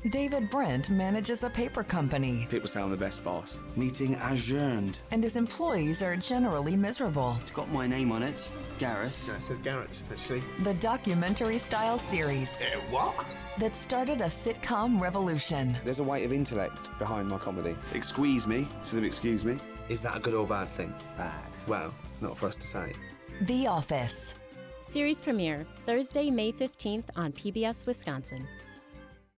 David Brent manages a paper company, People say I'm the best boss. Meeting adjourned. and his employees are generally miserable. It's got my name on it, Gareth. Yeah, it says Garrett, actually. The documentary-style series What? that started a sitcom revolution. There's a weight of intellect behind my comedy. Excuse me instead of excuse me. Is that a good or bad thing? Bad. Well, it's not for us to say. The Office. Series premiere Thursday, May 15th on PBS Wisconsin.